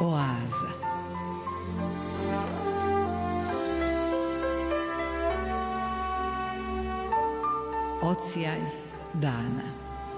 Oaza. Odsjaj dana.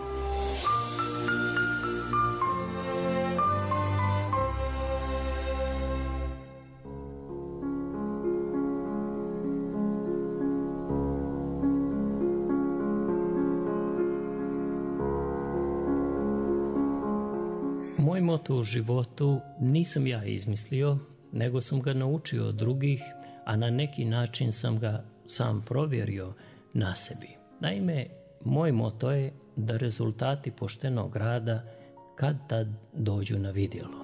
Moj moto u životu nisam ja izmislio, nego sam ga naučio od drugih, a na neki način sam ga sam provjerio na sebi. Naime, moj moto je da rezultati poštenog rada kad tad dođu na vidjelo.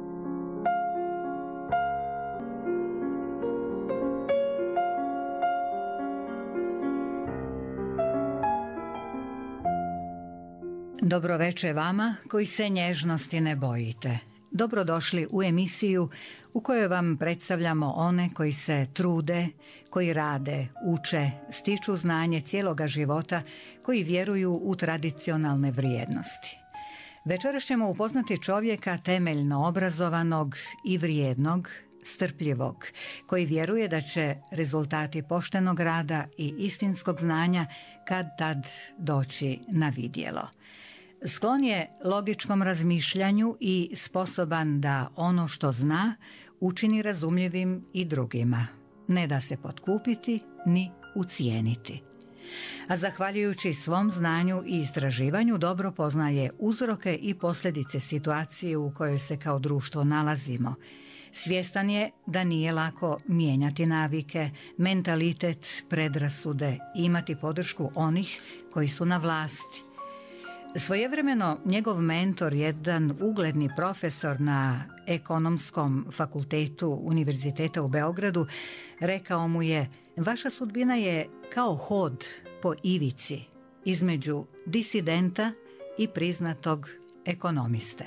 Dobro večer vama koji se nježnosti ne bojite. Dobrodošli u emisiju u kojoj vam predstavljamo one koji se trude, koji rade, uče, stiču znanje cijeloga života, koji vjeruju u tradicionalne vrijednosti. Večeras ćemo upoznati čovjeka temeljno obrazovanog i vrijednog, strpljivog, koji vjeruje da će rezultati poštenog rada i istinskog znanja kad tad doći na vidjelo. Sklon je logičkom razmišljanju i sposoban da ono što zna učini razumljivim i drugima. Ne da se potkupiti ni ucijeniti. A zahvaljujući svom znanju i istraživanju dobro poznaje uzroke i posljedice situacije u kojoj se kao društvo nalazimo. Svjestan je da nije lako mijenjati navike, mentalitet, predrasude i imati podršku onih koji su na vlasti. Svojevremeno njegov mentor, jedan ugledni profesor na Ekonomskom fakultetu Univerziteta u Beogradu, rekao mu je: vaša sudbina je kao hod po ivici između disidenta i priznatog ekonomiste.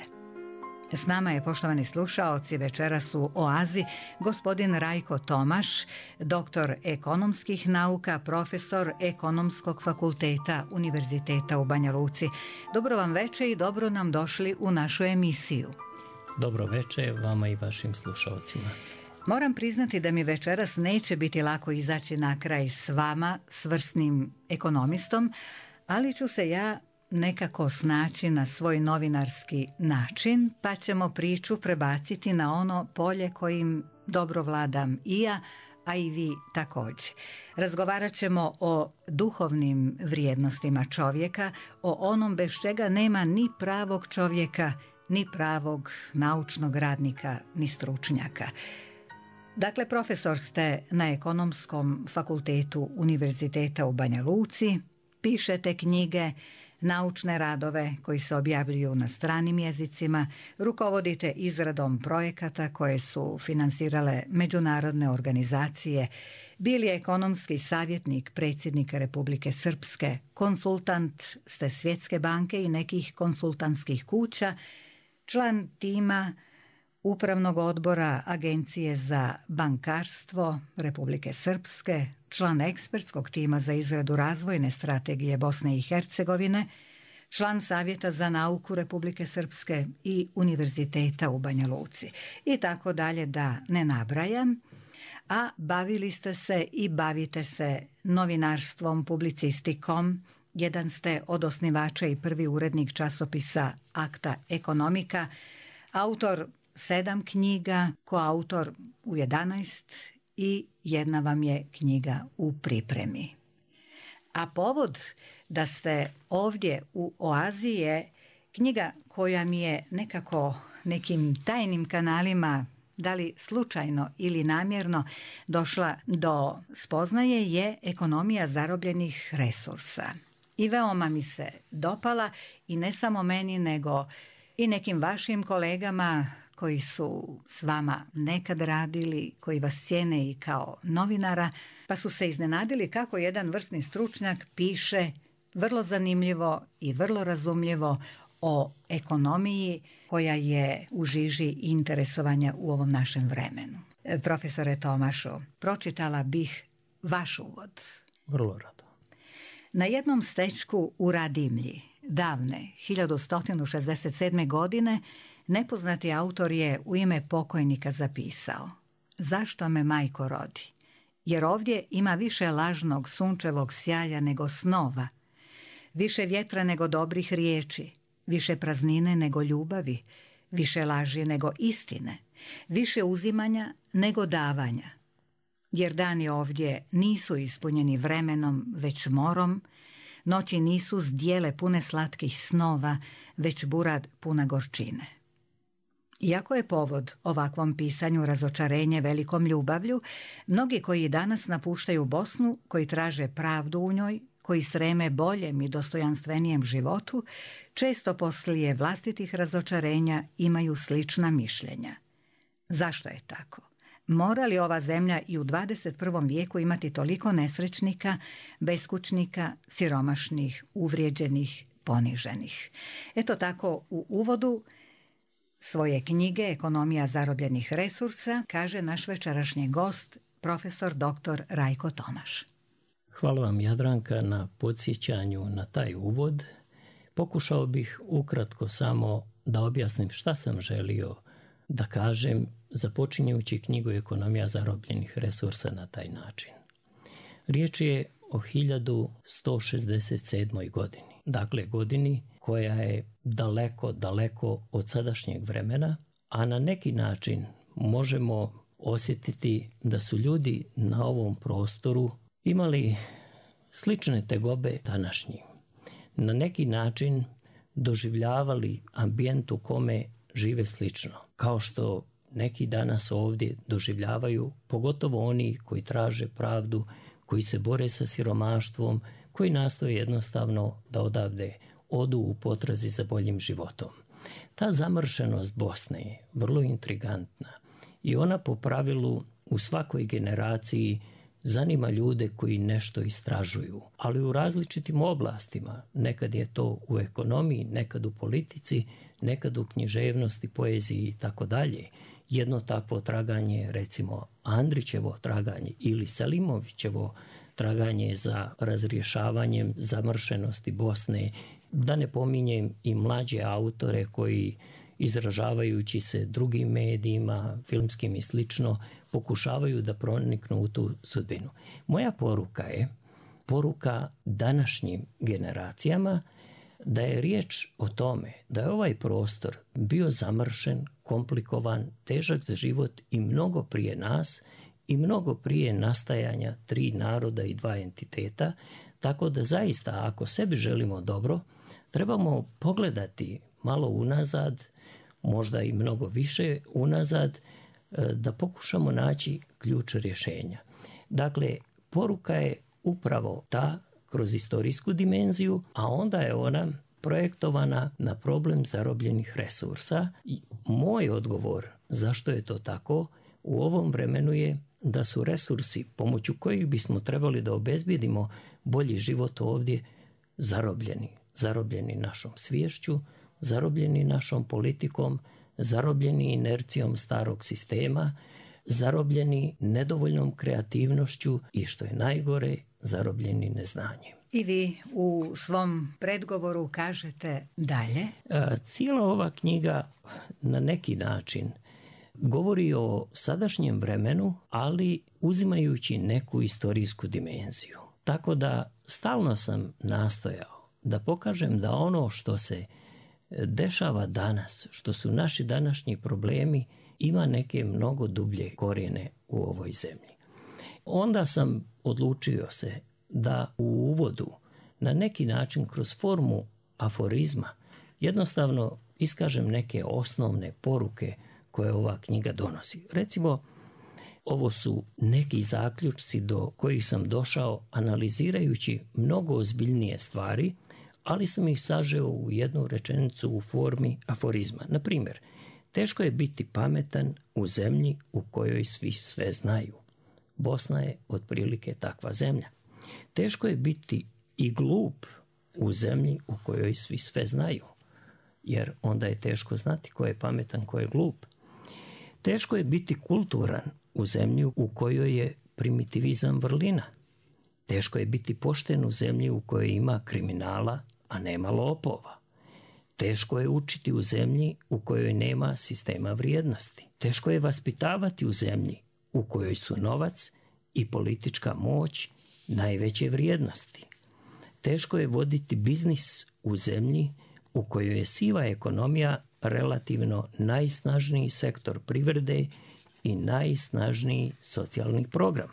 S nama je, poštovani slušaoci, večeras u Oazi gospodin Rajko Tomaš, doktor ekonomskih nauka, profesor Ekonomskog fakulteta Univerziteta u Banja Luci. Dobro vam večer i dobro nam došli u našu emisiju. Dobro večer vama i vašim slušalcima. Moram priznati da mi večeras neće biti lako izaći na kraj s vama, s vrsnim ekonomistom, ali ću se ja nekako snaći na svoj novinarski način, pa ćemo priču prebaciti na ono polje kojim dobro vladam i ja, a i vi također. Razgovarat ćemo o duhovnim vrijednostima čovjeka, o onom bez čega nema ni pravog čovjeka, ni pravog naučnog radnika, ni stručnjaka. Dakle, profesor ste na Ekonomskom fakultetu Univerziteta u Banja Luci, pišete knjige, naučne radove koji se objavljuju na stranim jezicima, rukovodite izradom projekata koje su finansirale međunarodne organizacije, bili ekonomski savjetnik predsjednika Republike Srpske, konsultant ste Svjetske banke i nekih konsultantskih kuća, član tima Upravnog odbora Agencije za bankarstvo Republike Srpske, član ekspertskog tima za izradu razvojne strategije Bosne i Hercegovine, član Savjeta za nauku Republike Srpske i Univerziteta u Banja Luci i tako dalje, da ne nabrajam. A bavili ste se i bavite se novinarstvom, publicistikom. Jedan ste od osnivača i prvi urednik časopisa Akta Ekonomika, autor 7 knjiga, koautor u 11 i jedna vam je knjiga u pripremi. A povod da ste ovdje u Oazi je knjiga koja mi je nekako nekim tajnim kanalima, da li slučajno ili namjerno, došla do spoznaje, je Ekonomija zarobljenih resursa. I veoma mi se dopala, i ne samo meni nego i nekim vašim kolegama koji su s vama nekad radili, koji vas cijene i kao novinara, pa su se iznenadili kako jedan vrsni stručnjak piše vrlo zanimljivo i vrlo razumljivo o ekonomiji koja je u žiži interesovanja u ovom našem vremenu. Profesore Tomašu, pročitala bih vaš uvod. Vrlo rado. Na jednom stečku u Radimlji, davne 1167. godine, Nepoznati autor je u ime pokojnika zapisao: zašto me majko rodi? Jer ovdje ima više lažnog sunčevog sjaja nego snova, više vjetra nego dobrih riječi, više praznine nego ljubavi, više laži nego istine, više uzimanja nego davanja. Jer dani ovdje nisu ispunjeni vremenom, već morom, noći nisu zdjele pune slatkih snova, već burad puna gorčine. Iako je povod ovakvom pisanju razočarenje velikom ljubavlju, mnogi koji danas napuštaju Bosnu, koji traže pravdu u njoj, koji streme boljem i dostojanstvenijem životu, često poslije vlastitih razočarenja imaju slična mišljenja. Zašto je tako? Mora li ova zemlja i u 21. vijeku imati toliko nesrećnika, beskućnika, siromašnih, uvrijeđenih, poniženih? Eto tako u uvodu svoje knjige Ekonomija zarobljenih resursa kaže naš večerašnji gost, profesor dr. Rajko Tomaš. Hvala vam, Jadranka, na podsjećanju na taj uvod. Pokušao bih ukratko samo da objasnim šta sam želio da kažem započinjući knjigu Ekonomija zarobljenih resursa na taj način. Riječ je o 1167. godini. Dakle, godini koja je daleko, daleko od sadašnjeg vremena, a na neki način možemo osjetiti da su ljudi na ovom prostoru imali slične tegobe današnjim. Na neki način doživljavali ambijent u kome žive slično, kao što neki danas ovdje doživljavaju, pogotovo oni koji traže pravdu, koji se bore sa siromaštvom, koji nastoje jednostavno da odavde odu u potrazi za boljim životom. Ta zamršenost Bosne je vrlo intrigantna i ona po pravilu u svakoj generaciji zanima ljude koji nešto istražuju, ali u različitim oblastima. Nekad je to u ekonomiji, nekad u politici, nekad u književnosti, poeziji i tako dalje. Jedno takvo traganje, recimo Andrićevo traganje ili Selimovićevo traganje za razrješavanjem zamršenosti Bosne, da ne pominjem i mlađe autore koji izražavajući se drugim medijima, filmskim i slično, pokušavaju da proniknu u tu sudbinu. Moja poruka je poruka današnjim generacijama da je riječ o tome da je ovaj prostor bio zamršen, komplikovan, težak za život i mnogo prije nas i mnogo prije nastajanja 3 naroda i 2 entiteta, tako da zaista ako sebi želimo dobro, trebamo pogledati malo unazad, možda i mnogo više unazad, da pokušamo naći ključ rješenja. Dakle, poruka je upravo ta kroz istorijsku dimenziju, a onda je ona projektovana na problem zarobljenih resursa. I moj odgovor zašto je to tako u ovom vremenu je da su resursi pomoću kojih bismo trebali da obezbijedimo bolji život ovdje zarobljeni našom sviješću, zarobljeni našom politikom, zarobljeni inercijom starog sistema, zarobljeni nedovoljnom kreativnošću i što je najgore, zarobljeni neznanjem. I vi u svom predgovoru kažete dalje. Cijela ova knjiga na neki način govori o sadašnjem vremenu, ali uzimajući neku istorijsku dimenziju. Tako da stalno sam nastojao da pokažem da ono što se dešava danas, što su naši današnji problemi, ima neke mnogo dublje korijene u ovoj zemlji. Onda sam odlučio se da u uvodu na neki način kroz formu aforizma jednostavno iskažem neke osnovne poruke koje ova knjiga donosi. Recimo, ovo su neki zaključci do kojih sam došao analizirajući mnogo ozbiljnije stvari, ali sam ih sažeo u jednu rečenicu u formi aforizma. Na primjer, teško je biti pametan u zemlji u kojoj svi sve znaju. Bosna je otprilike takva zemlja. Teško je biti i glup u zemlji u kojoj svi sve znaju, jer onda je teško znati ko je pametan, ko je glup. Teško je biti kulturan u zemlji u kojoj je primitivizam vrlina. Teško je biti pošten u zemlji u kojoj ima kriminala, a nema lopova. Teško je učiti u zemlji u kojoj nema sistema vrijednosti. Teško je vaspitavati u zemlji u kojoj su novac i politička moć najveće vrijednosti. Teško je voditi biznis u zemlji u kojoj je siva ekonomija relativno najsnažniji sektor privrede i najsnažniji socijalni program.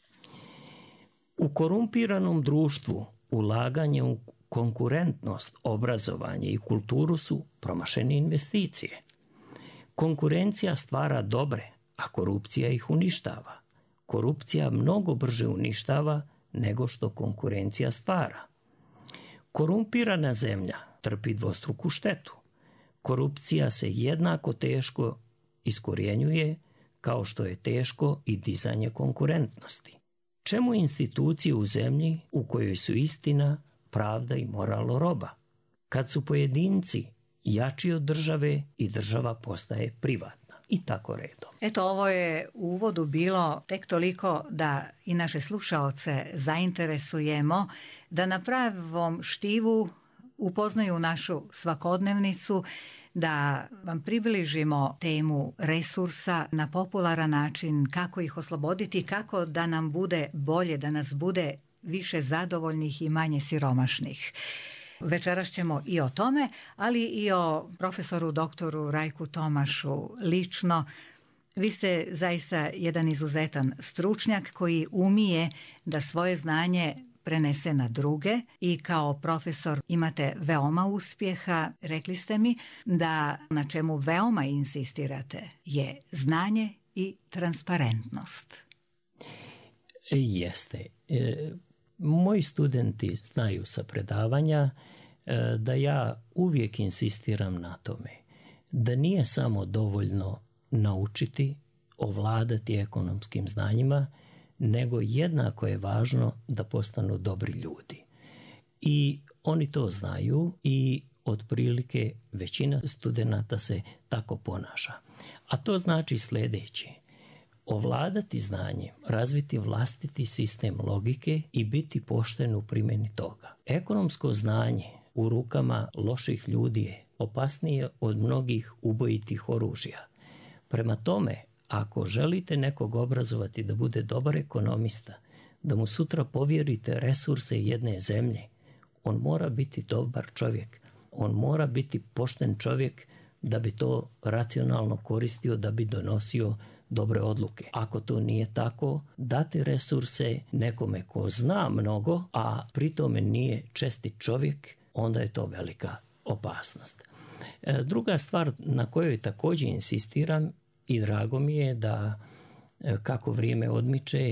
U korumpiranom društvu ulaganje u konkurentnost, obrazovanje i kulturu su promašene investicije. Konkurencija stvara dobre, a korupcija ih uništava. Korupcija mnogo brže uništava nego što konkurencija stvara. Korumpirana zemlja trpi dvostruku štetu. Korupcija se jednako teško iskorjenjuje kao što je teško i dizanje konkurentnosti. Čemu institucije u zemlji u kojoj su istina, pravda i moral roba? Kad su pojedinci jači od države i država postaje privatna. I tako redom. Eto, ovo je u uvodu bilo tek toliko da i naše slušaoce zainteresujemo da na pravom štivu upoznaju našu svakodnevnicu, da vam približimo temu resursa na popularan način, kako ih osloboditi, kako da nam bude bolje, da nas bude više zadovoljnih i manje siromašnih. Večeras ćemo i o tome, ali i o profesoru doktoru Rajku Tomašu lično. Vi ste zaista jedan izuzetan stručnjak koji umije da svoje znanje prenese na druge i kao profesor imate veoma uspjeha. Rekli ste mi da na čemu veoma insistirate je znanje i transparentnost. Jeste. Moji studenti znaju sa predavanja da ja uvijek insistiram na tome da nije samo dovoljno naučiti, ovladati ekonomskim znanjima, nego jednako je važno da postanu dobri ljudi. I oni to znaju i otprilike većina studenata se tako ponaša. A to znači sljedeće: ovladati znanjem, razviti vlastiti sistem logike i biti pošten u primjeni toga. Ekonomsko znanje u rukama loših ljudi je opasnije od mnogih ubojitih oružja. Prema tome, ako želite nekog obrazovati da bude dobar ekonomista, da mu sutra povjerite resurse jedne zemlje, on mora biti dobar čovjek, on mora biti pošten čovjek da bi to racionalno koristio, da bi donosio dobre odluke. Ako to nije tako, dati resurse nekome ko zna mnogo, a pri tome nije čestit čovjek, onda je to velika opasnost. Druga stvar na kojoj također insistiram i drago mi je da kako vrijeme odmiče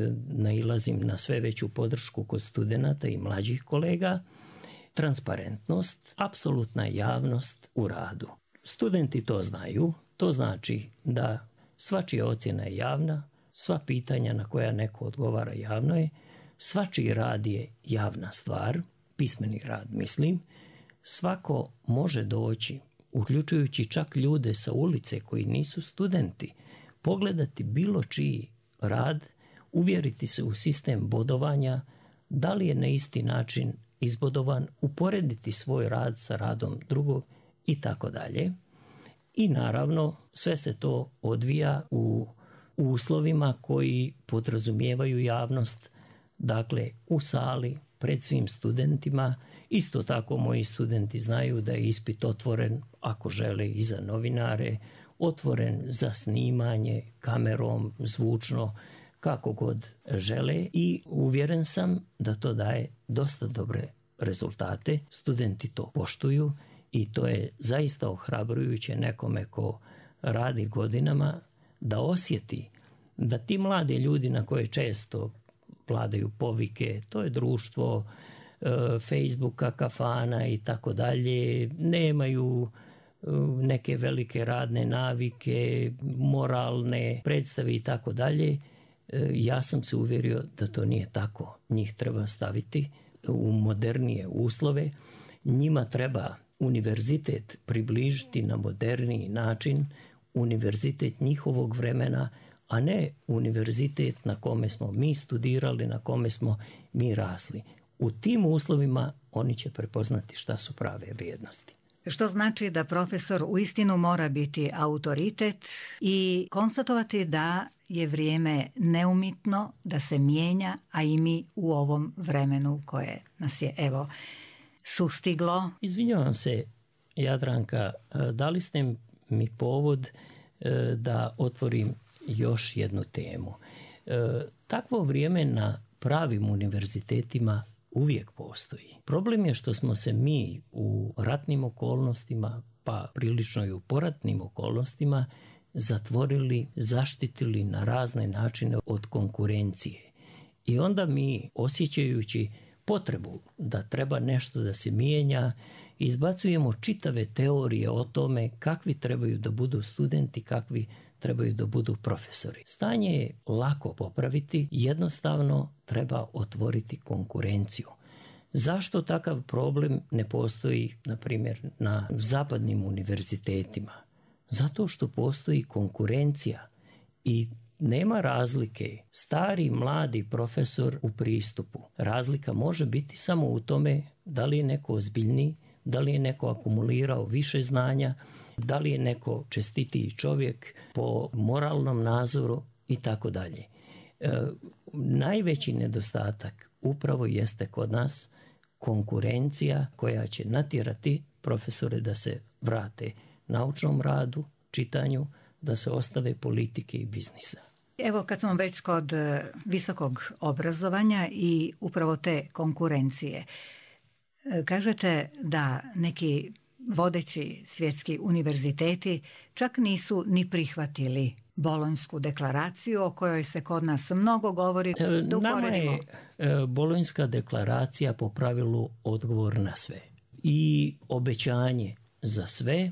nailazim na sve veću podršku kod studenata i mlađih kolega, transparentnost, apsolutna javnost u radu. Studenti to znaju, to znači da svačija ocjena je javna, sva pitanja na koja neko odgovara javno je, svačiji rad je javna stvar, pismeni rad mislim, svako može doći, uključujući čak ljude sa ulice koji nisu studenti, pogledati bilo čiji rad, uvjeriti se u sistem bodovanja, da li je na isti način izbodovan, uporediti svoj rad sa radom drugog i tako dalje. I naravno sve se to odvija u uslovima koji podrazumijevaju javnost, dakle u sali, pred svim studentima. Isto tako moji studenti znaju da je ispit otvoren ako žele i za novinare, otvoren za snimanje kamerom, zvučno, kako god žele i uvjeren sam da to daje dosta dobre rezultate. Studenti to poštuju i to je zaista ohrabrujuće nekome ko radi godinama da osjeti da ti mladi ljudi na koje često vladaju povike, to je društvo Facebooka, kafana i tako dalje, nemaju neke velike radne navike, moralne predstave i tako dalje. Ja sam se uvjerio da to nije tako. Njih treba staviti u modernije uslove. Njima treba univerzitet približiti na moderniji način, univerzitet njihovog vremena, a ne univerzitet na kome smo mi studirali, na kome smo mi rasli. U tim uslovima oni će prepoznati šta su prave vrijednosti. što znači da profesor uistinu mora biti autoritet i konstatovati da je vrijeme neumitno, da se mijenja, a i mi u ovom vremenu koje nas je sustiglo. Izvinjavam se, Jadranka, dali ste mi povod da otvorim još jednu temu. Takvo vrijeme na pravim univerzitetima uvijek postoji. Problem je što smo se mi u ratnim okolnostima, pa prilično i u poratnim okolnostima, zatvorili, zaštitili na razne načine od konkurencije. I onda mi, osjećajući potrebu da treba nešto da se mijenja, izbacujemo čitave teorije o tome kakvi trebaju da budu studenti, kakvi trebaju da budu profesori. Stanje je lako popraviti, jednostavno treba otvoriti konkurenciju. Zašto takav problem ne postoji, na primjer, na zapadnim univerzitetima? Zato što postoji konkurencija i nema razlike stari, mladi profesor u pristupu. Razlika može biti samo u tome da li je neko ozbiljniji, da li je neko akumulirao više znanja, da li je neko čestitiji čovjek po moralnom nazoru i tako dalje. Najveći nedostatak upravo jeste kod nas konkurencija koja će natjerati profesore da se vrate naučnom radu, čitanju, da se ostave politike i biznisa. Evo, kad smo već kod visokog obrazovanja i upravo te konkurencije, kažete da neki vodeći svjetski univerziteti čak nisu ni prihvatili Bolonjsku deklaraciju o kojoj se kod nas mnogo govori. Nama je Bolonjska deklaracija po pravilu odgovor na sve i obećanje za sve,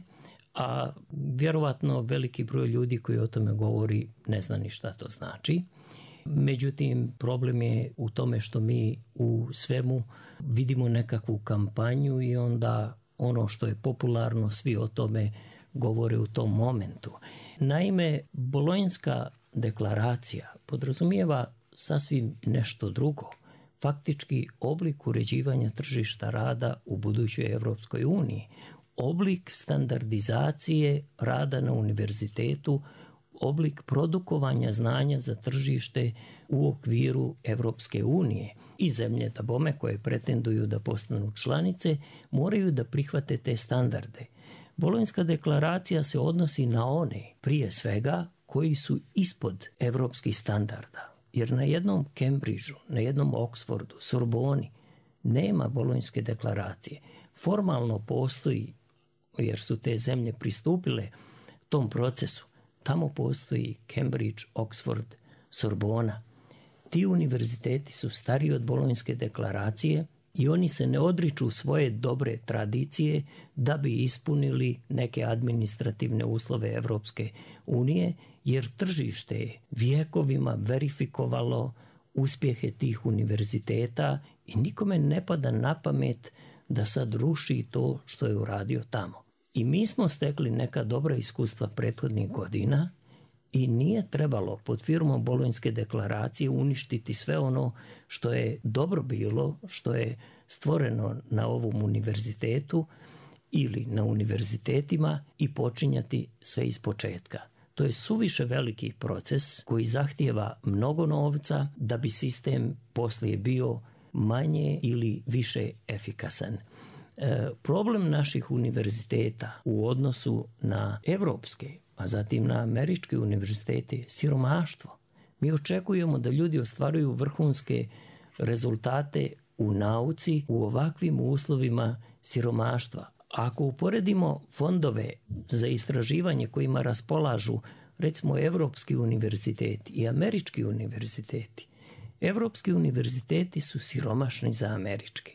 a vjerovatno veliki broj ljudi koji o tome govori ne zna ni šta to znači. Međutim, problem je u tome što mi u svemu vidimo nekakvu kampanju i onda ono što je popularno, svi o tome govore u tom momentu. Naime, Bolonjska deklaracija podrazumijeva sasvim nešto drugo. Faktički oblik uređivanja tržišta rada u budućoj Europskoj uniji, oblik standardizacije rada na univerzitetu, oblik produkovanja znanja za tržište u okviru Europske unije. I zemlje dabome koje pretenduju da postanu članice moraju da prihvate te standarde. Bolonjska deklaracija se odnosi na one, prije svega, koji su ispod europskih standarda. Jer na jednom Cambridgeu, na jednom Oxfordu, Sorboni nema Bolonjske deklaracije. Formalno postoji, jer su te zemlje pristupile tom procesu. Tamo postoji Cambridge, Oxford, Sorbona. Ti univerziteti su stariji od Bolonjske deklaracije i oni se ne odriču svoje dobre tradicije da bi ispunili neke administrativne uslove Europske unije, jer tržište je vjekovima verifikovalo uspjehe tih univerziteta i nikome ne pada na pamet da sad ruši to što je uradio tamo. I mi smo stekli neka dobra iskustva prethodnih godina i nije trebalo pod firmom Bolonjske deklaracije uništiti sve ono što je dobro bilo, što je stvoreno na ovom univerzitetu ili na univerzitetima i počinjati sve iz početka. To je suviše veliki proces koji zahtijeva mnogo novca da bi sistem poslije bio manje ili više efikasan. Problem naših univerziteta u odnosu na evropske, a zatim na američke univerzitete je siromaštvo. Mi očekujemo da ljudi ostvaruju vrhunske rezultate u nauci u ovakvim uslovima siromaštva. Ako uporedimo fondove za istraživanje kojima raspolažu recimo evropski univerziteti i američki univerziteti, evropski univerziteti su siromašni za američke.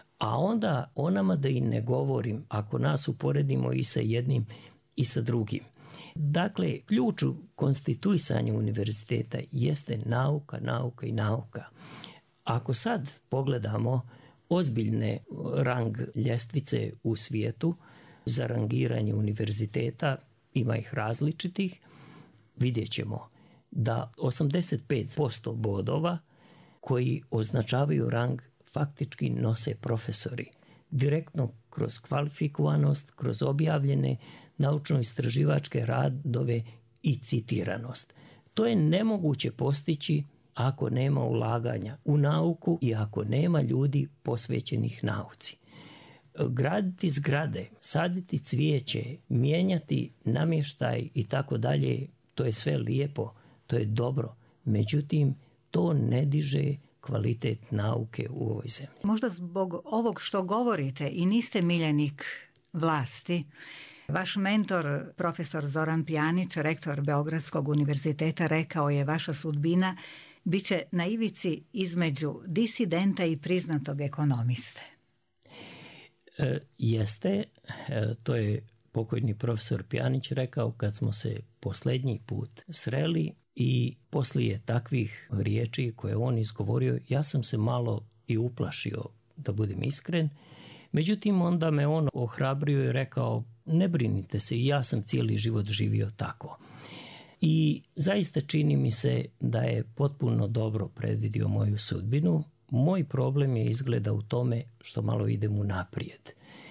A onda o nama da i ne govorim ako nas uporedimo i sa jednim i sa drugim. Dakle, ključ u konstituisanju univerziteta jeste nauka, nauka i nauka. Ako sad pogledamo ozbiljne rang ljestvice u svijetu za rangiranje univerziteta, ima ih različitih, vidjet ćemo da 85% bodova koji označavaju rang faktički nose profesori. direktno kroz kvalifikovanost, kroz objavljene naučno-istraživačke radove i citiranost. To je nemoguće postići ako nema ulaganja u nauku i ako nema ljudi posvećenih nauci. Graditi zgrade, saditi cvijeće, mijenjati namještaj i tako dalje, to je sve lijepo, to je dobro. Međutim, to ne diže kvalitet nauke u ovoj zemlji. Možda zbog ovog što govorite i niste miljenik vlasti. Vaš mentor, profesor Zoran Pjanić, rektor Beogradskog univerziteta, rekao je: vaša sudbina bit će na ivici između disidenta i priznatog ekonomiste. Jeste, to je pokojni profesor Pjanić rekao kad smo se posljednji put sreli, i poslije takvih riječi koje on izgovorio, ja sam se malo i uplašio, da budem iskren. Međutim, onda me on ohrabrio i rekao: ne brinite se, ja sam cijeli život živio tako. I zaista čini mi se da je potpuno dobro predvidio moju sudbinu. Moj problem je izgleda u tome što malo idem unaprijed.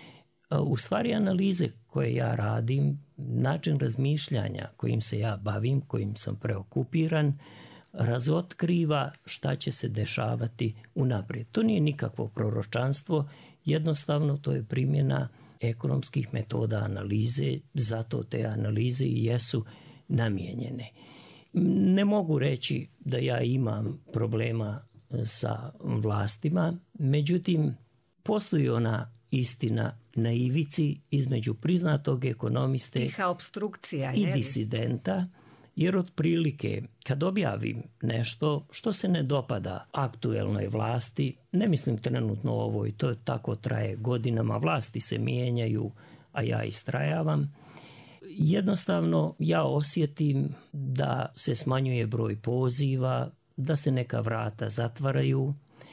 U stvari, analize koje ja radim, način razmišljanja kojim se ja bavim, kojim sam preokupiran, razotkriva šta će se dešavati unaprijed. To nije nikakvo proročanstvo, jednostavno to je primjena ekonomskih metoda analize, zato te analize i jesu namijenjene. Ne mogu reći da ja imam problema sa vlastima, međutim, postoji ona istina na ivici između priznatog ekonomiste tiha opstrukcija, i disidenta, jer otprilike kad objavim nešto što se ne dopada aktuelnoj vlasti, ne mislim trenutno ovo i to tako traje godinama, vlasti se mijenjaju, a ja istrajavam, jednostavno ja osjetim da se smanjuje broj poziva, da se neka vrata zatvaraju,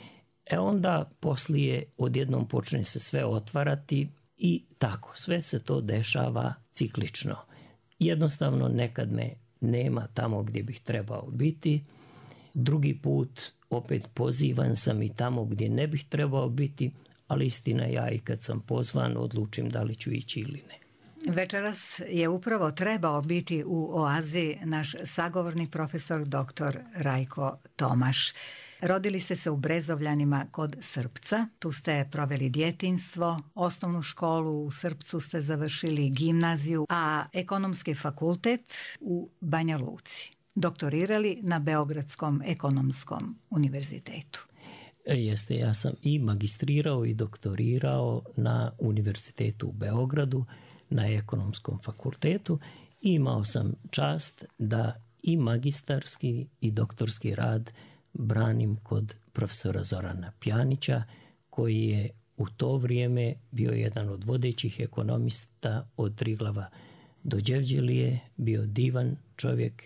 onda poslije odjednom počne se sve otvarati i tako, sve se to dešava ciklično. Jednostavno nekad me nema tamo gdje bih trebao biti, drugi put opet pozivan sam i tamo gdje ne bih trebao biti, ali istina, ja i kad sam pozvan odlučim da li ću ići ili ne. Večeras je upravo trebao biti u Oazi naš sagovornik profesor dr. Rajko Tomaš. Rodili ste se u Brezovljanima kod Srpca, tu ste proveli djetinjstvo, osnovnu školu u Srpcu ste završili, gimnaziju, a ekonomski fakultet u Banja Luci. Doktorirali na Beogradskom ekonomskom univerzitetu. Jeste, ja sam i magistrirao i doktorirao na univerzitetu u Beogradu, na ekonomskom fakultetu, i imao sam čast da i magistarski i doktorski rad branim kod profesora Zorana Pjanića, koji je u to vrijeme bio jedan od vodećih ekonomista od Triglava do Đevđelije, bio divan čovjek,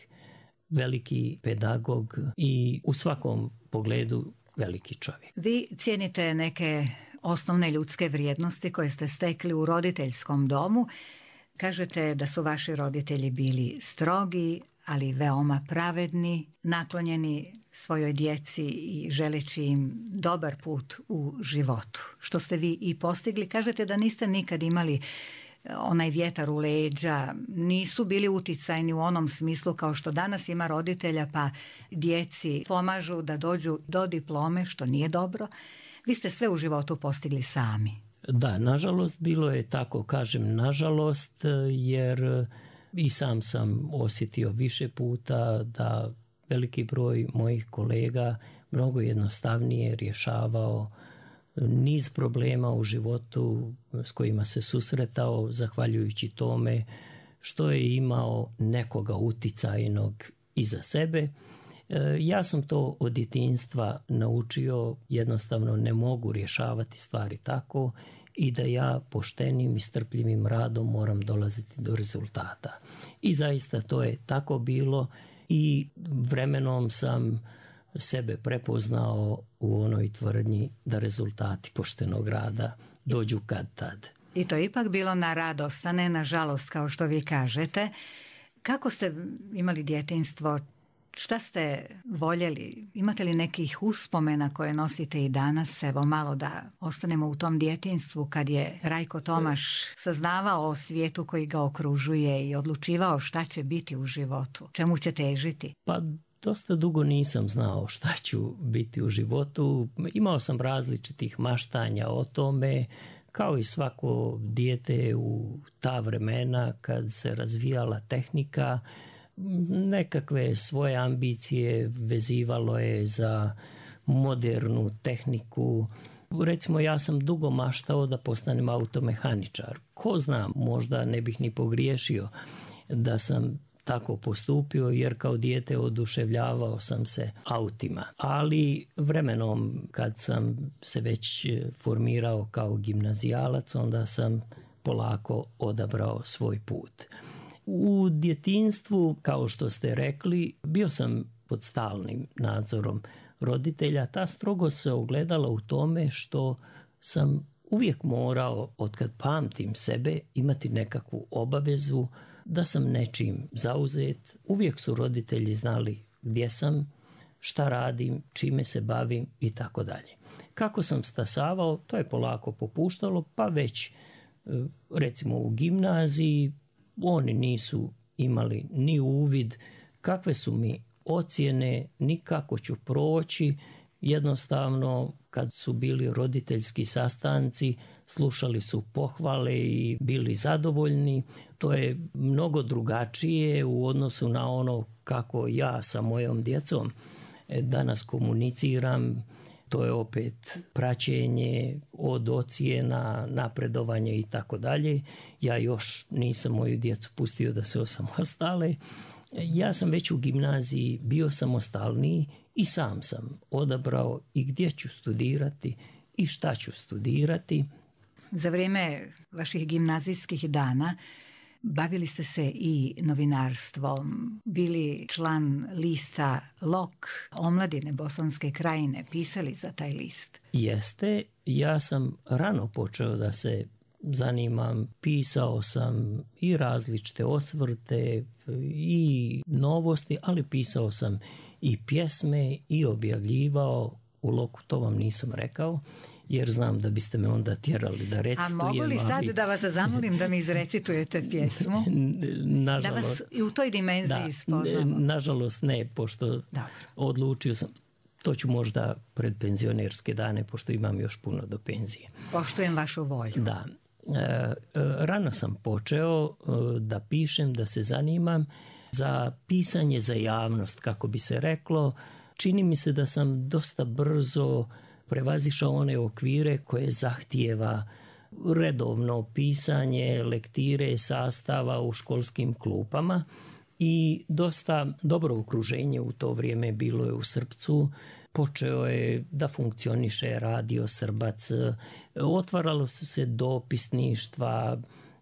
veliki pedagog i u svakom pogledu veliki čovjek. Vi cijenite neke osnovne ljudske vrijednosti koje ste stekli u roditeljskom domu. Kažete da su vaši roditelji bili strogi, ali veoma pravedni, naklonjeni svojoj djeci i želeći im dobar put u životu. Što ste vi i postigli. Kažete da niste nikad imali onaj vjetar u leđa, nisu bili uticajni u onom smislu kao što danas ima roditelja, pa djeci pomažu da dođu do diplome, što nije dobro. Vi ste sve u životu postigli sami. Da, nažalost, bilo je tako, kažem nažalost, jer i sam osjetio više puta da veliki broj mojih kolega mnogo jednostavnije rješavao niz problema u životu s kojima se susretao, zahvaljujući tome što je imao nekoga uticajnog iza sebe. Ja sam to od djetinjstva naučio, jednostavno ne mogu rješavati stvari tako i da ja poštenim i strpljivim radom moram dolaziti do rezultata. I zaista to je tako bilo i vremenom sam sebe prepoznao u onoj tvrdnji da rezultati poštenog rada dođu kad tad. I to je ipak bilo na radost, a ne na žalost, kao što vi kažete. Kako ste imali djetinjstvo? Šta ste voljeli? Imate li nekih uspomena koje nosite i danas? Evo malo da ostanemo u tom djetinjstvu kad je Rajko Tomaš saznavao o svijetu koji ga okružuje i odlučivao šta će biti u životu, čemu će težiti. Pa dosta dugo nisam znao šta ću biti u životu. Imao sam različitih maštanja o tome, kao i svako dijete u ta vremena kad se razvijala tehnika. Nekakve svoje ambicije vezivalo je za modernu tehniku. Recimo, ja sam dugo maštao da postanem automehaničar. Ko zna, možda ne bih ni pogriješio da sam tako postupio, jer kao dijete oduševljavao sam se autima. Ali vremenom, kad sam se već formirao kao gimnazijalac, onda sam polako odabrao svoj put. U djetinjstvu, kao što ste rekli, bio sam pod stalnim nadzorom roditelja. Ta strogost se ogledala u tome što sam uvijek morao, otkad pamtim sebe, imati nekakvu obavezu da sam nečim zauzet. Uvijek su roditelji znali gdje sam, šta radim, čime se bavim i tako dalje. Kako sam stasavao, to je polako popuštalo, pa već recimo u gimnaziji oni nisu imali ni uvid kakve su mi ocjene, ni kako ću proći. Jednostavno, kad su bili roditeljski sastanci, slušali su pohvale i bili zadovoljni. To je mnogo drugačije u odnosu na ono kako ja sa mojom djecom danas komuniciram. To je opet praćenje od ocjena, napredovanje i tako dalje. Ja još nisam moju djecu pustio da se osamostale. Ja sam već u gimnaziji bio samostalniji i sam sam odabrao i gdje ću studirati i šta ću studirati. Za vrijeme vaših gimnazijskih dana bavili ste se i novinarstvom, bili član lista Lok omladine Bosanske Krajine, pisali za taj list. Jeste, ja sam rano počeo da se zanimam, pisao sam i različite osvrte i novosti, ali pisao sam i pjesme i objavljivao u Loku, to vam nisam rekao, jer znam da biste me onda tjerali da recitujem. A mogu li sad da vas zamolim da mi izrecitujete pjesmu? Nažalost, da vas i u toj dimenziji spoznamo. Nažalost ne, pošto odlučio sam, to ću možda pred penzionerske dane, pošto imam još puno do penzije. Poštujem vašu volju. Da. Rano sam počeo da pišem, da se zanimam za pisanje za javnost, kako bi se reklo. Čini mi se da sam dosta brzo prevazišao one okvire koje zahtijeva redovno pisanje, lektire, sastava u školskim klupama i dosta dobro okruženje u to vrijeme bilo je u Srpcu. Počeo je da funkcioniše Radio Srbac, otvaralo su se dopisništva,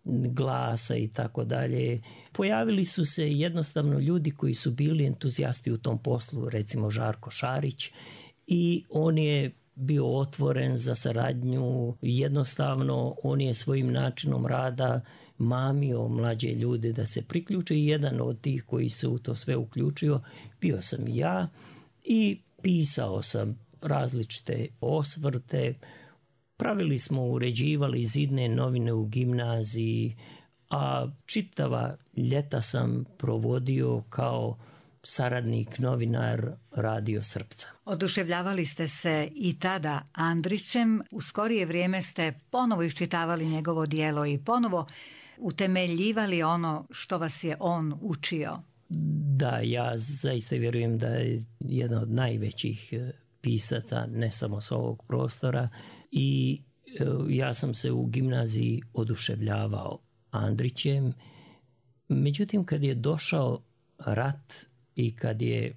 Glasa i tako dalje. Pojavili su se jednostavno ljudi koji su bili entuzijasti u tom poslu, recimo Žarko Šarić, i on je bio otvoren za saradnju. Jednostavno, on je svojim načinom rada mamio mlađe ljude da se priključe i jedan od tih koji se u to sve uključio bio sam ja i pisao sam različite osvrte. Pravili smo, uređivali zidne novine u gimnaziji, a čitava ljeta sam provodio kao saradnik, novinar Radio Srpca. Oduševljavali ste se i tada Andrićem. U skorije vrijeme ste ponovo iščitavali njegovo djelo i ponovo utemeljivali ono što vas je on učio. Da, ja zaista vjerujem da je jedan od najvećih pisaca, ne samo s ovog prostora, i ja sam se u gimnaziji oduševljavao Andrićem. Međutim, kad je došao rat i kad je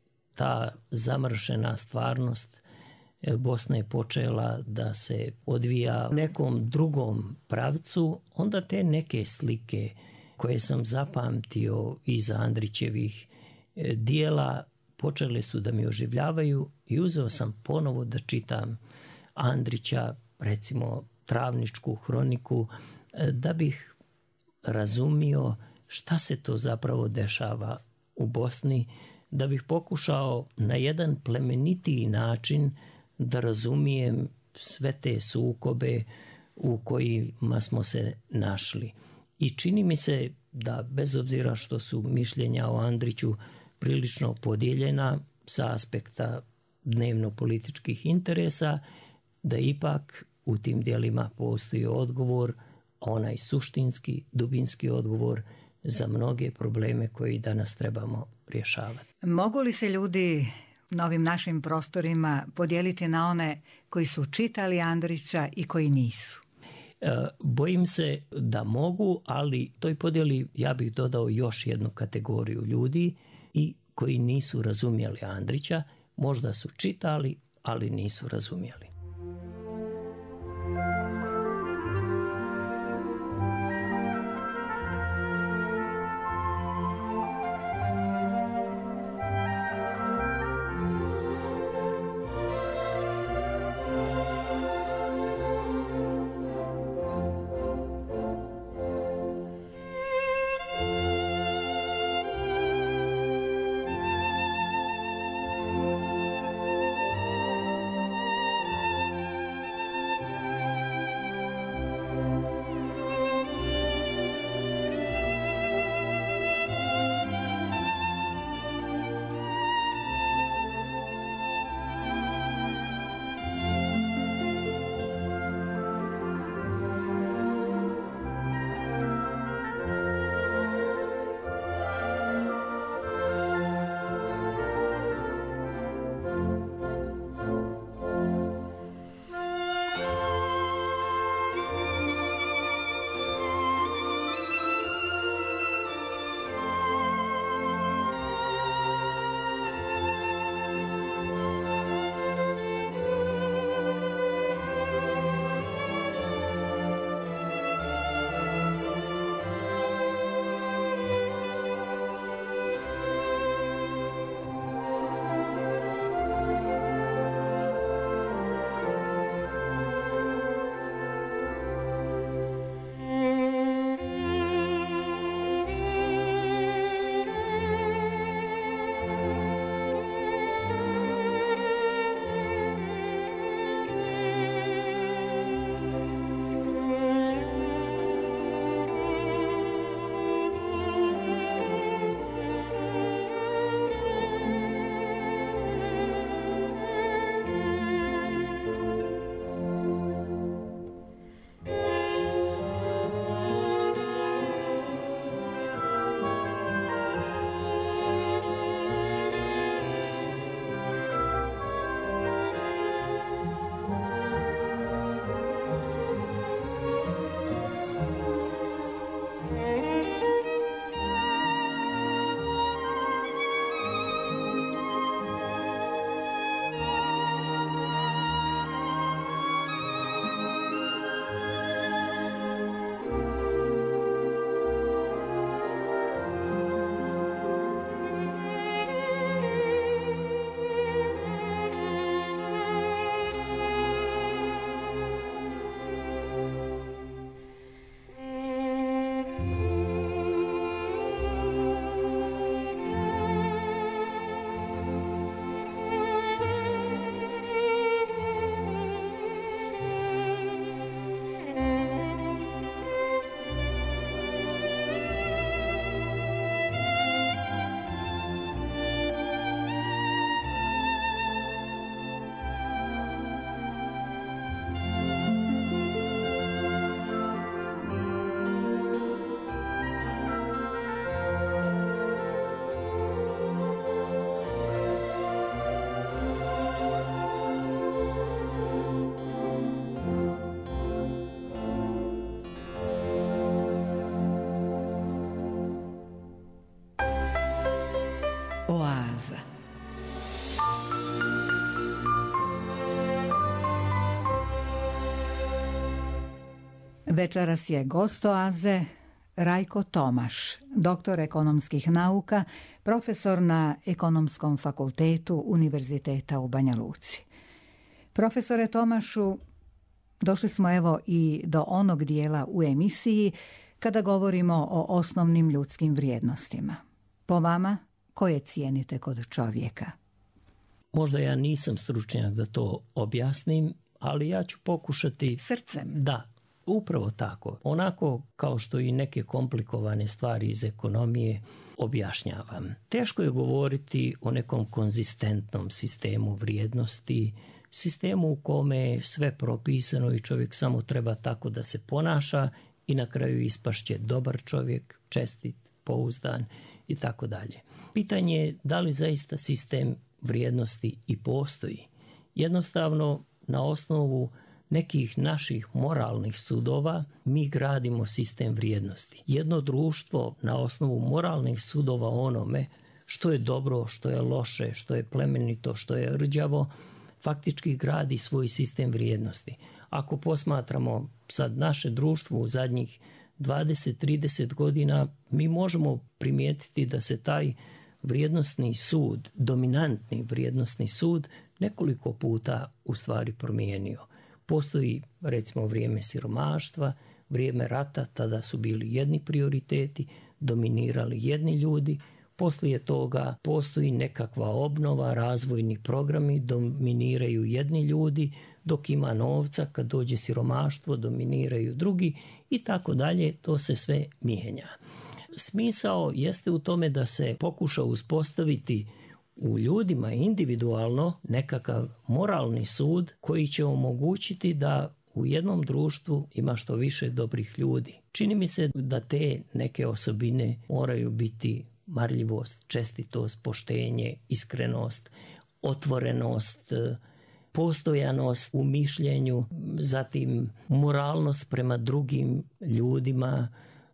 ta zamršena stvarnost, Bosna je počela da se odvija u nekom drugom pravcu, onda te neke slike koje sam zapamtio iz Andrićevih dijela počele su da mi oživljavaju i uzeo sam ponovo da čitam Andrića, recimo Travničku hroniku, da bih razumio šta se to zapravo dešava u Bosni, da bih pokušao na jedan plemenitiji način da razumijem sve te sukobe u kojima smo se našli. I čini mi se da bez obzira što su mišljenja o Andriću prilično podijeljena sa aspekta dnevno-političkih interesa, da ipak u tim dijelima postoji odgovor, onaj suštinski, dubinski odgovor za mnoge probleme koji danas trebamo rješavati. Mogu li se ljudi na ovim našim prostorima podijeliti na one koji su čitali Andrića i koji nisu? Bojim se da mogu, ali toj podjeli ja bih dodao još jednu kategoriju ljudi i koji nisu razumjeli Andrića, možda su čitali, ali nisu razumjeli. Oaza. Večeras je gost Oaze Rajko Tomaš, doktor ekonomskih nauka, profesor na Ekonomskom fakultetu Univerziteta u Banja Luci. Profesore Tomašu, došli smo evo i do onog dijela u emisiji kada govorimo o osnovnim ljudskim vrijednostima. Po vama, koje cijenite kod čovjeka? Možda ja nisam stručnjak da to objasnim, ali ja ću pokušati... Srcem. Da, upravo tako. Onako kao što i neke komplikovane stvari iz ekonomije objašnjavam. Teško je govoriti o nekom konzistentnom sistemu vrijednosti, sistemu u kome je sve propisano i čovjek samo treba tako da se ponaša i na kraju ispašće dobar čovjek, čestit, pouzdan i tako dalje. Pitanje je da li zaista sistem vrijednosti i postoji. Jednostavno, na osnovu nekih naših moralnih sudova mi gradimo sistem vrijednosti. Jedno društvo na osnovu moralnih sudova onome što je dobro, što je loše, što je plemenito, što je rđavo, faktički gradi svoj sistem vrijednosti. Ako posmatramo sad naše društvo u zadnjih 20-30 godina, mi možemo primijetiti da se taj vrijednosni sud, dominantni vrijednosni sud, nekoliko puta u stvari promijenio. Postoji recimo vrijeme siromaštva, vrijeme rata, tada su bili jedni prioriteti, dominirali jedni ljudi, poslije toga postoji nekakva obnova, razvojni programi, dominiraju jedni ljudi, dok ima novca, kad dođe siromaštvo, dominiraju drugi i tako dalje, to se sve mijenja. Smisao jeste u tome da se pokuša uspostaviti u ljudima individualno nekakav moralni sud koji će omogućiti da u jednom društvu ima što više dobrih ljudi. Čini mi se da te neke osobine moraju biti marljivost, čestitost, poštenje, iskrenost, otvorenost, postojanost u mišljenju, zatim moralnost prema drugim ljudima,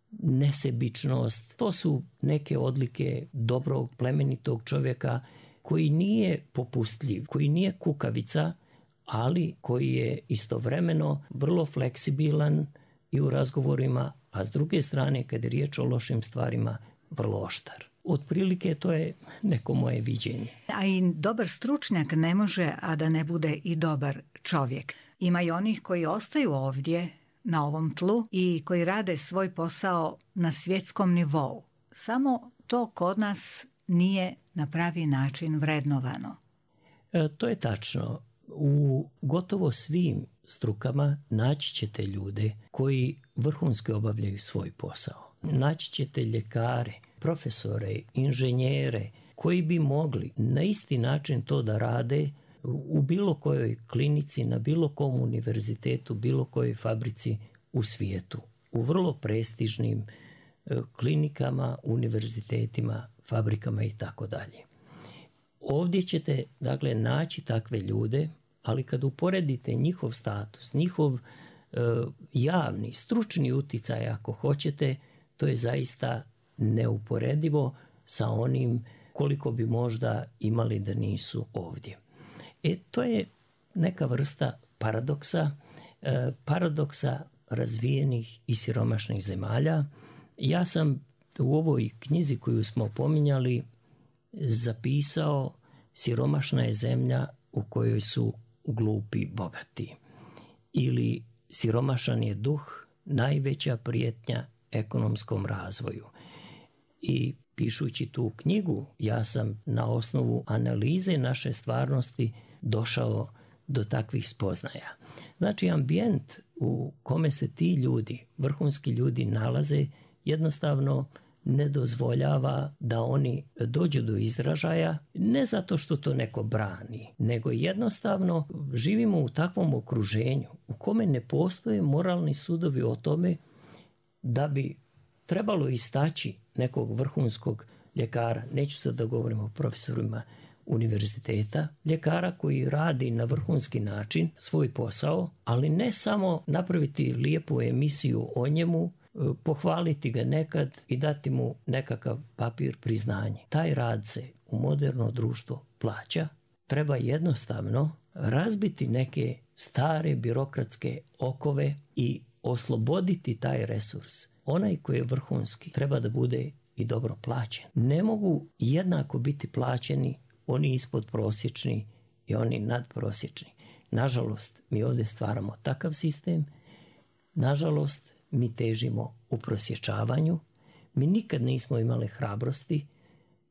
nesebičnost. To su neke odlike dobrog, plemenitog čovjeka koji nije popustljiv, koji nije kukavica, ali koji je istovremeno vrlo fleksibilan i u razgovorima, a s druge strane, kad je riječ o lošim stvarima, vrlo oštar. Otprilike to je neko moje viđenje. A i dobar stručnjak ne može, a da ne bude i dobar čovjek. Ima i onih koji ostaju ovdje, na ovom tlu, i koji rade svoj posao na svjetskom nivou. Samo to kod nas nije na pravi način vrednovano. To je tačno. U gotovo svim strukama naći ćete ljude koji vrhunski obavljaju svoj posao. Naći ćete ljekare, profesore, inženjere koji bi mogli na isti način to da rade u bilo kojoj klinici, na bilo kom univerzitetu, bilo kojoj fabrici u svijetu. U vrlo prestižnim klinikama, univerzitetima, fabrikama i tako dalje. Ovdje ćete dakle naći takve ljude, ali kad uporedite njihov status, njihov javni, stručni uticaj ako hoćete, to je zaista neuporedivo sa onim koliko bi možda imali da nisu ovdje. To je neka vrsta paradoksa razvijenih i siromašnih zemalja. Ja sam u ovoj knjizi koju smo pominjali zapisao: siromašna je zemlja u kojoj su glupi bogati. Ili siromašan je duh najveća prijetnja ekonomskom razvoju. I pišući tu knjigu, ja sam na osnovu analize naše stvarnosti došao do takvih spoznaja. Znači, ambijent u kome se ti ljudi, vrhunski ljudi, nalaze, jednostavno ne dozvoljava da oni dođu do izražaja, ne zato što to neko brani, nego jednostavno živimo u takvom okruženju u kome ne postoje moralni sudovi o tome da bi trebalo istaći nekog vrhunskog ljekara. Neću sad da govorim o profesorima univerziteta, ljekara koji radi na vrhunski način svoj posao, ali ne samo napraviti lijepu emisiju o njemu, pohvaliti ga nekad i dati mu nekakav papir priznanje. Taj rad se u moderno društvo plaća. Treba jednostavno razbiti neke stare birokratske okove i osloboditi taj resurs. Onaj koji je vrhunski treba da bude i dobro plaćen. Ne mogu jednako biti plaćeni oni ispod prosječni i oni nadprosječni. Nažalost, mi ovdje stvaramo takav sistem. Nažalost, mi težimo uprosječavanju. Mi nikad nismo imali hrabrosti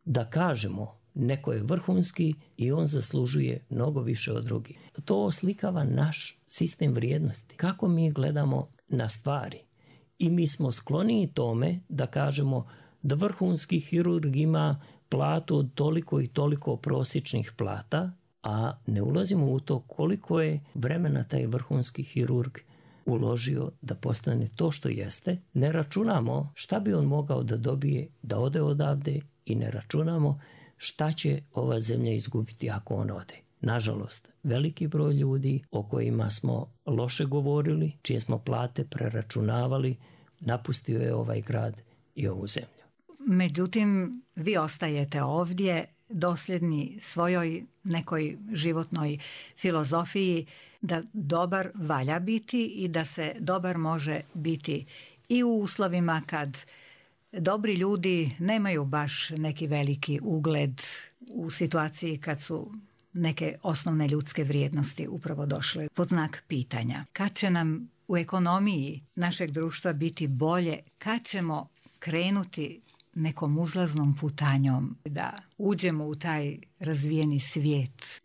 da kažemo neko je vrhunski i on zaslužuje mnogo više od drugih. To oslikava naš sistem vrijednosti. Kako mi gledamo na stvari. I mi smo skloniji tome da kažemo da vrhunski hirurg ima platu od toliko i toliko prosječnih plata, a ne ulazimo u to koliko je vremena taj vrhunski hirurg uložio da postane to što jeste. Ne računamo šta bi on mogao da dobije da ode odavde i ne računamo šta će ova zemlja izgubiti ako on ode. Nažalost, veliki broj ljudi o kojima smo loše govorili, čije smo plate preračunavali, napustio je ovaj grad i ovu zemlju. Međutim, vi ostajete ovdje dosljedni svojoj nekoj životnoj filozofiji da dobar valja biti i da se dobar može biti i u uslovima kad dobri ljudi nemaju baš neki veliki ugled, u situaciji kad su neke osnovne ljudske vrijednosti upravo došle pod znak pitanja. Kad će nam u ekonomiji našeg društva biti bolje, kad ćemo krenuti nekom uzlaznom putanjom da uđemo u taj razvijeni svijet?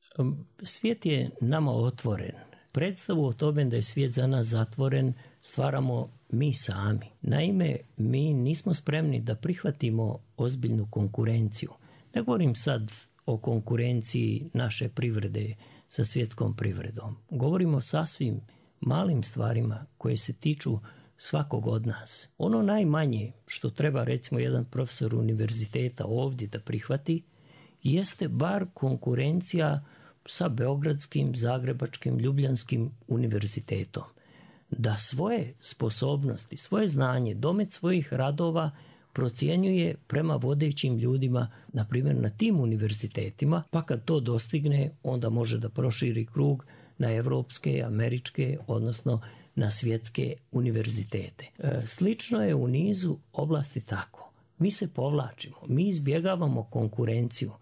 Svijet je nama otvoren. Predstavu o tome da je svijet za nas zatvoren stvaramo mi sami. Naime, mi nismo spremni da prihvatimo ozbiljnu konkurenciju. Ne govorim sad o konkurenciji naše privrede sa svjetskom privredom. Govorimo o sasvim malim stvarima koje se tiču svakog od nas. Ono najmanje što treba recimo jedan profesor univerziteta ovdje da prihvati jeste bar konkurencija sa Beogradskim, Zagrebačkim, Ljubljanskim univerzitetom. Da svoje sposobnosti, svoje znanje, domet svojih radova procjenjuje prema vodećim ljudima, na primjer na tim univerzitetima, pa kad to dostigne, onda može da proširi krug na evropske, američke, odnosno na svjetske univerzitete. Slično je u nizu oblasti tako. Mi se povlačimo, mi izbjegavamo konkurenciju,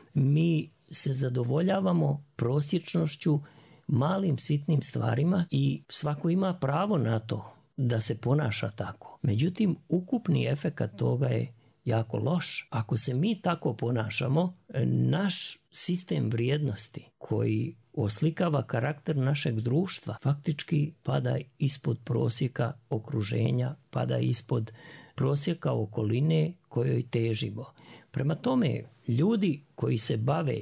mi se zadovoljavamo prosječnošću, malim sitnim stvarima i svako ima pravo na to da se ponaša tako. Međutim, ukupni efekat toga je jako loš. Ako se mi tako ponašamo, naš sistem vrijednosti koji oslikava karakter našeg društva faktički pada ispod prosjeka okruženja, pada ispod prosjeka okoline kojoj težimo. Prema tome, ljudi koji se bave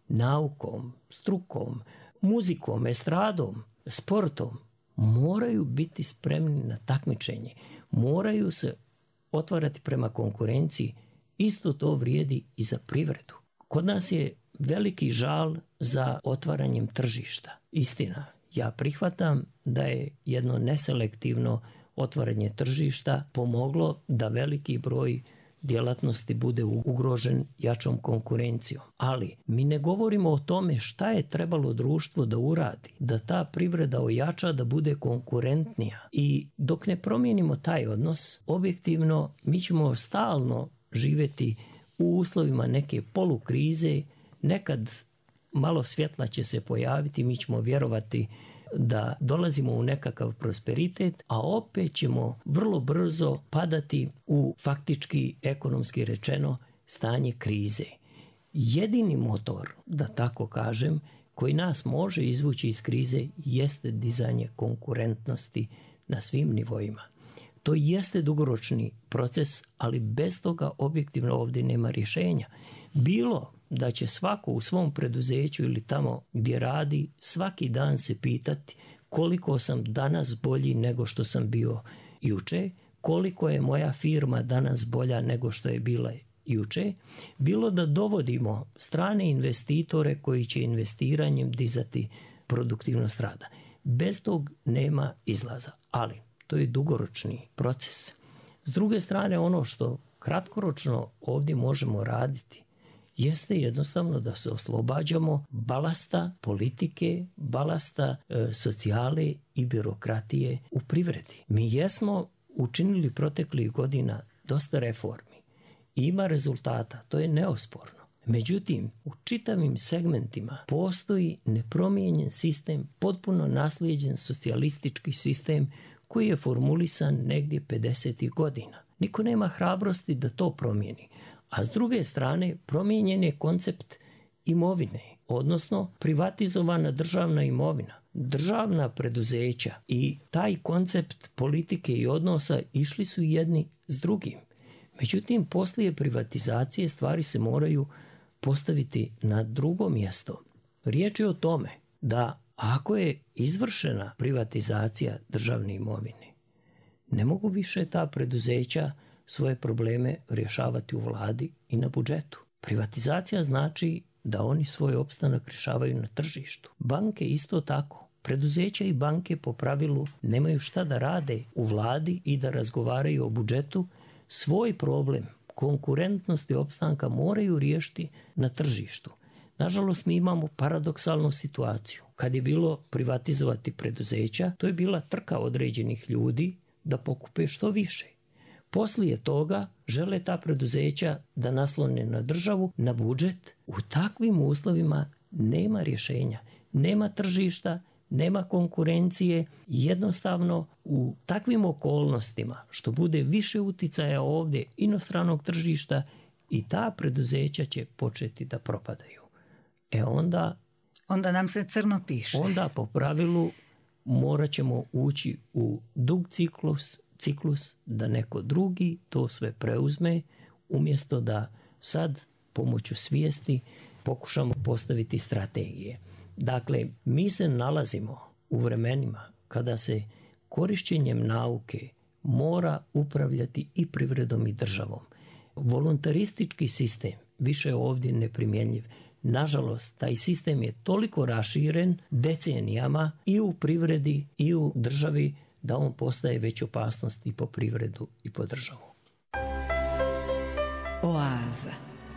naukom, strukom, muzikom, estradom, sportom, moraju biti spremni na takmičenje. Moraju se otvarati prema konkurenciji. Isto to vrijedi i za privredu. Kod nas je veliki žal za otvaranjem tržišta. Istina, ja prihvatam da je jedno neselektivno otvaranje tržišta pomoglo da veliki broj djelatnosti bude ugrožen jačom konkurencijom. Ali mi ne govorimo o tome šta je trebalo društvo da uradi, da ta privreda ojača, da bude konkurentnija. I dok ne promijenimo taj odnos, objektivno mi ćemo stalno živjeti u uslovima neke polukrize, nekad malo svjetla će se pojaviti, mi ćemo vjerovati da dolazimo u nekakav prosperitet, a opet ćemo vrlo brzo padati u faktički ekonomski rečeno stanje krize. Jedini motor, da tako kažem, koji nas može izvući iz krize jeste dizanje konkurentnosti na svim nivoima. To jeste dugoročni proces, ali bez toga objektivno ovdje nema rješenja. Bilo da će svako u svom preduzeću ili tamo gdje radi svaki dan se pitati koliko sam danas bolji nego što sam bio juče, koliko je moja firma danas bolja nego što je bila juče, bilo da dovodimo strane investitore koji će investiranjem dizati produktivnost rada. Bez tog nema izlaza, ali to je dugoročni proces. S druge strane, ono što kratkoročno ovdje možemo raditi jeste jednostavno da se oslobađamo balasta politike, balasta socijale i birokratije u privredi. Mi jesmo učinili proteklih godina dosta reformi. Ima rezultata, to je neosporno. Međutim, u čitavim segmentima postoji nepromijenjen sistem, potpuno naslijeđen socijalistički sistem koji je formulisan negdje 50. godina. Niko nema hrabrosti da to promijeni. A s druge strane promijenjen je koncept imovine, odnosno privatizovana državna imovina. Državna preduzeća i taj koncept politike i odnosa išli su jedni s drugim. Međutim, poslije privatizacije stvari se moraju postaviti na drugo mjesto. Riječ je o tome da ako je izvršena privatizacija državne imovine, ne mogu više ta preduzeća svoje probleme rješavati u vladi i na budžetu. Privatizacija znači da oni svoj opstanak rješavaju na tržištu. Banke isto tako. Preduzeća i banke po pravilu nemaju šta da rade u vladi i da razgovaraju o budžetu. Svoj problem konkurentnosti opstanka moraju riješiti na tržištu. Nažalost, mi imamo paradoksalnu situaciju. Kad je bilo privatizovati preduzeća, to je bila trka određenih ljudi da pokupe što više. Poslije toga žele ta preduzeća da naslone na državu, na budžet. U takvim uslovima nema rješenja, nema tržišta, nema konkurencije. Jednostavno u takvim okolnostima što bude više uticaja ovdje inostranog tržišta i ta preduzeća će početi da propadaju. Onda nam se crno piše. Onda po pravilu morat ćemo ući u dug ciklus da neko drugi to sve preuzme, umjesto da sad pomoću svijesti pokušamo postaviti strategije. Dakle, mi se nalazimo u vremenima kada se korišćenjem nauke mora upravljati i privredom i državom. Voluntaristički sistem više je ovdje neprimjenjiv. Nažalost, taj sistem je toliko raširen decenijama i u privredi i u državi da on postaje već opasnost i po privredu i po državu. Oaza.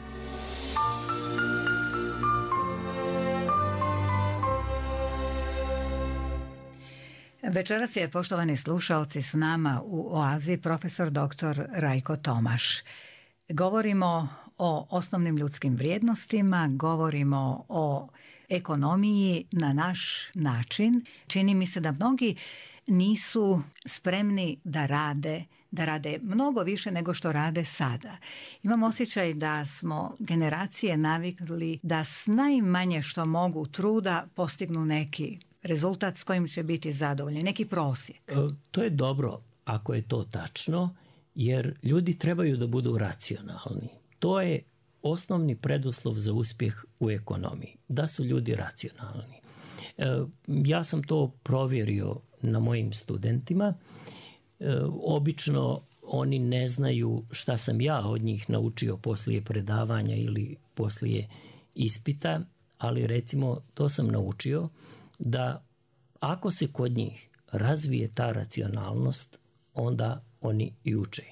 Večeras je, poštovani slušaoci, s nama u Oazi profesor dr. Rajko Tomaš. Govorimo o osnovnim ljudskim vrijednostima, govorimo o ekonomiji na naš način. Čini mi se da mnogi nisu spremni da rade mnogo više nego što rade sada. Imam osjećaj da smo generacije navikli da s najmanje što mogu truda postignu neki rezultat s kojim će biti zadovoljni, neki prosjek. To je dobro ako je to tačno, jer ljudi trebaju da budu racionalni. To je osnovni preduslov za uspjeh u ekonomiji, da su ljudi racionalni. Ja sam to provjerio na mojim studentima. Obično oni ne znaju šta sam ja od njih naučio poslije predavanja ili poslije ispita, ali recimo to sam naučio da ako se kod njih razvije ta racionalnost, onda oni i uče.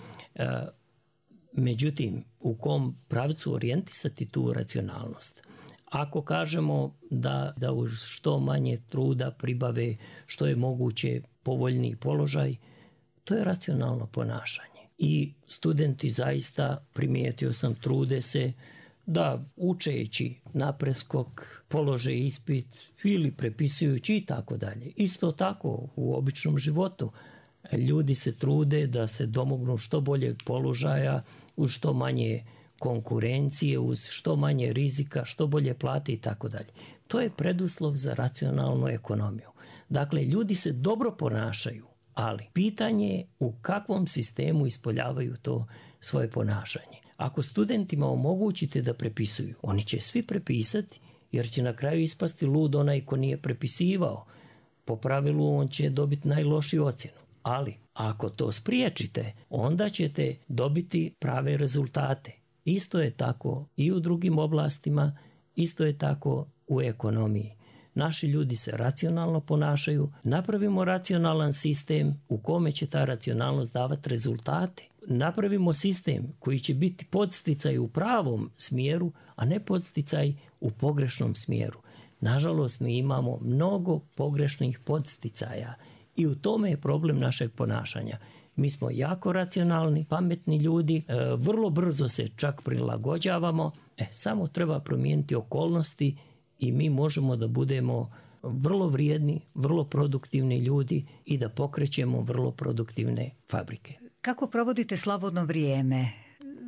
Međutim, u kom pravcu orijentisati tu racionalnost? Ako kažemo da uz što manje truda pribave što je moguće povoljniji položaj, to je racionalno ponašanje. I studenti zaista, primijetio sam, trude se da učeći napreskok polože ispit ili prepisujući i tako dalje. Isto tako u običnom životu ljudi se trude da se domognu što boljeg položaja uz što manje konkurencije, uz što manje rizika, što bolje plate i tako dalje. To je preduslov za racionalnu ekonomiju. Dakle, ljudi se dobro ponašaju, ali pitanje je u kakvom sistemu ispoljavaju to svoje ponašanje. Ako studentima omogućite da prepisuju, oni će svi prepisati, jer će na kraju ispasti lud onaj ko nije prepisivao. Po pravilu on će dobiti najlošiju ocjenu. Ali ako to spriječite, onda ćete dobiti prave rezultate. Isto je tako i u drugim oblastima, isto je tako u ekonomiji. Naši ljudi se racionalno ponašaju, napravimo racionalan sistem u kome će ta racionalnost davati rezultate. Napravimo sistem koji će biti podsticaj u pravom smjeru, a ne podsticaj u pogrešnom smjeru. Nažalost, mi imamo mnogo pogrešnih podsticaja i u tome je problem našeg ponašanja. Mi smo jako racionalni, pametni ljudi, vrlo brzo se čak prilagođavamo, samo treba promijeniti okolnosti i mi možemo da budemo vrlo vrijedni, vrlo produktivni ljudi i da pokrećemo vrlo produktivne fabrike. Kako provodite slobodno vrijeme?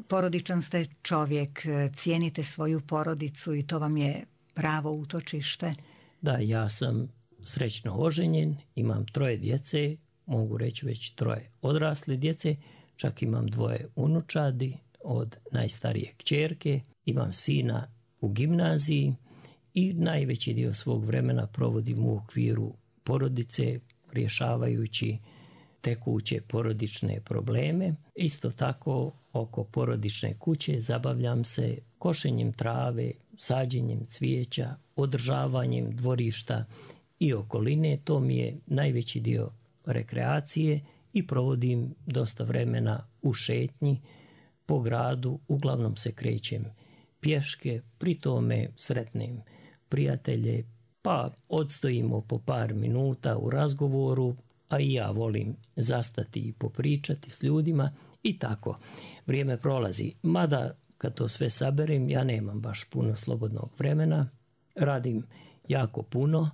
Porodičan ste čovjek, cijenite svoju porodicu i to vam je pravo utočište. Da, ja sam srećno oženjen, imam 3 djece, mogu reći već 3 odrasle djece, čak imam 2 unučadi od najstarije kćerke, imam sina u gimnaziji i najveći dio svog vremena provodim u okviru porodice, rješavajući tekuće porodične probleme. Isto tako oko porodične kuće zabavljam se košenjem trave, sađenjem cvijeća, održavanjem dvorišta i okoline. To mi je najveći dio rekreacije i provodim dosta vremena u šetnji po gradu. Uglavnom se krećem pješke, pri tome sretnem prijatelje, pa odstojimo po par minuta u razgovoru, a i ja volim zastati i popričati s ljudima i tako. Vrijeme prolazi, mada kad to sve saberem, ja nemam baš puno slobodnog vremena, radim jako puno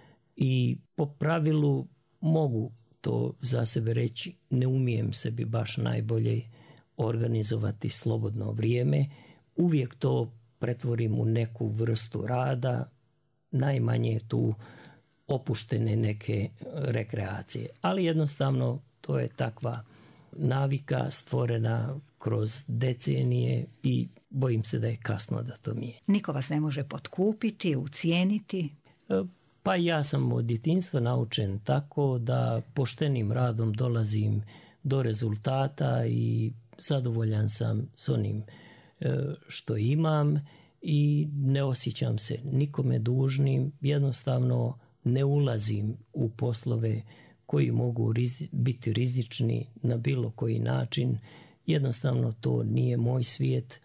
i po pravilu mogu to za sebe reći, ne umijem sebi baš najbolje organizovati slobodno vrijeme, uvijek to pretvorim u neku vrstu rada, najmanje tu opuštene neke rekreacije. Ali jednostavno to je takva navika stvorena kroz decenije i bojim se da je kasno da to mijenja. Niko vas ne može potkupiti, ucijeniti? Pa ja sam od djetinjstva naučen tako da poštenim radom dolazim do rezultata i zadovoljan sam s onim što imam i ne osjećam se nikome dužnim, jednostavno ne ulazim u poslove koji mogu biti rizični na bilo koji način. Jednostavno to nije moj svijet.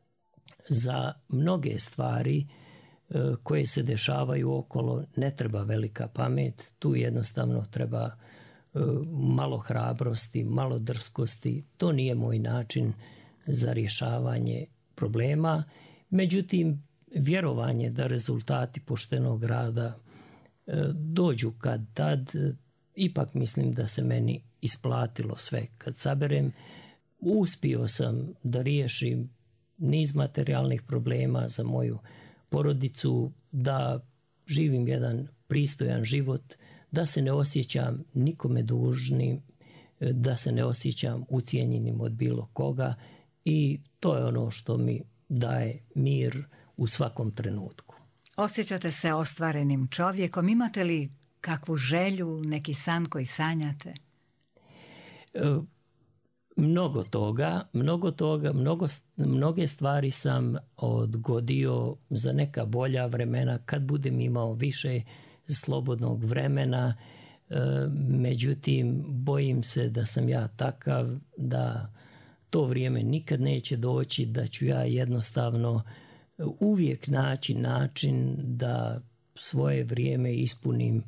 Za mnoge stvari koje se dešavaju okolo ne treba velika pamet, tu jednostavno treba malo hrabrosti, malo drskosti. To nije moj način za rješavanje problema. Međutim, vjerovanje da rezultati poštenog rada dođu kad tad, ipak mislim da se meni isplatilo sve. Kad saberem, uspio sam da riješim niz materijalnih problema za moju porodicu, da živim jedan pristojan život, da se ne osjećam nikome dužnim, da se ne osjećam ucijenjenim od bilo koga i to je ono što mi daje mir u svakom trenutku. Osjećate se ostvarenim čovjekom, imate li kakvu želju, neki san koji sanjate? Mnoge stvari sam odgodio za neka bolja vremena kad budem imao više slobodnog vremena. Međutim, bojim se da sam ja takav da to vrijeme nikad neće doći, da ću ja jednostavno uvijek naći način da svoje vrijeme ispunim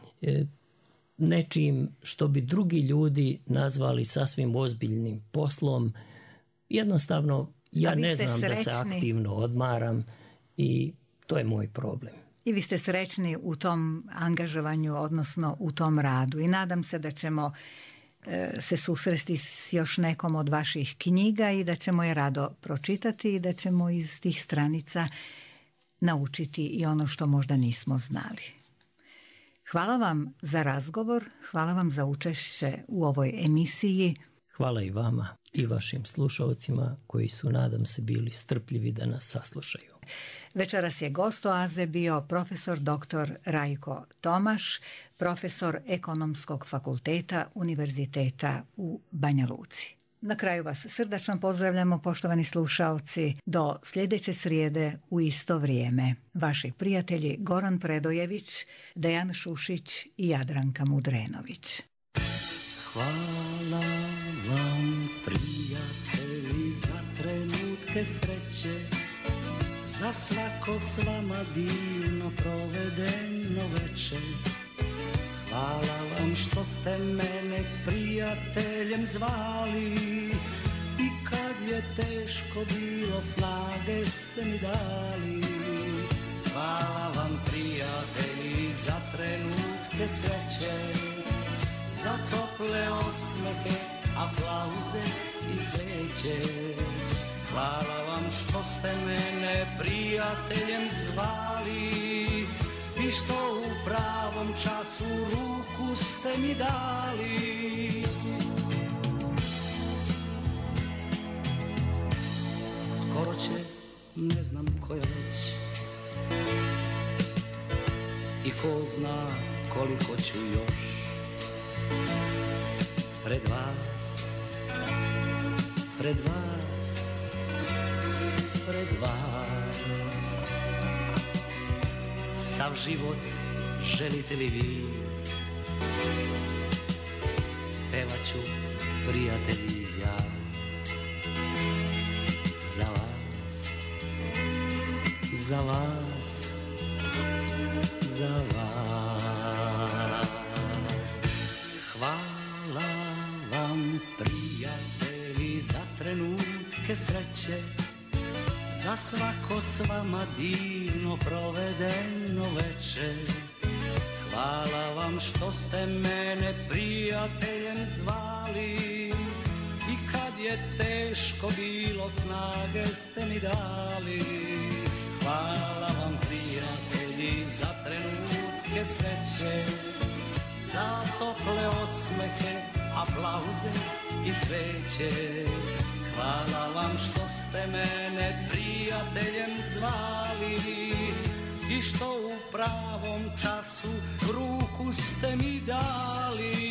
nečim što bi drugi ljudi nazvali sasvim ozbiljnim poslom. Jednostavno, ja ne znam srećni da se aktivno odmaram i to je moj problem. I vi ste srećni u tom angažovanju, odnosno u tom radu. I nadam se da ćemo se susresti s još nekom od vaših knjiga i da ćemo je rado pročitati i da ćemo iz tih stranica naučiti i ono što možda nismo znali. Hvala vam za razgovor, hvala vam za učešće u ovoj emisiji. Hvala i vama i vašim slušalcima koji su, nadam se, bili strpljivi da nas saslušaju. Večeras je gost Oaze bio profesor dr. Rajko Tomaš, profesor Ekonomskog fakulteta Univerziteta u Banja Luci. Na kraju vas srdačno pozdravljamo, poštovani slušaoci, do sljedeće srijede u isto vrijeme. Vaši prijatelji Goran Predojević, Dejan Šušić i Jadranka Mudrenović. Hvala vam, prijatelji, za trenutke sreće, za svako s vama divno provedeno večer. Hvala vam što ste mene prijateljem zvali i kad je teško bilo snage ste mi dali. Hvala vam, prijatelji, za trenutke sreće, za tople osmehe, aplauze i cveće. ste mene prijateljem zvali i što u pravom času ruku ste mi dali. Skoro će, ne znam koja već, i ko zna koliko ću još pred vas, pred vas, pred vas. Sav život želite li vi, pevat ću, prijatelji, ja za vas, za vas, za vas. Hvala vam, prijatelji, za trenutke sreće, za svako s vama divno provedeno veče. Hvala vam što ste mene prijateljem zvali i kad je teško bilo snage ste mi dali. Hvala vam, prijatelji, za trenutke sreće, za tople osmehe, aplauze i cveće. Hvala vam što ste mene prijateljem zvali i što u pravom času ruku ste mi dali.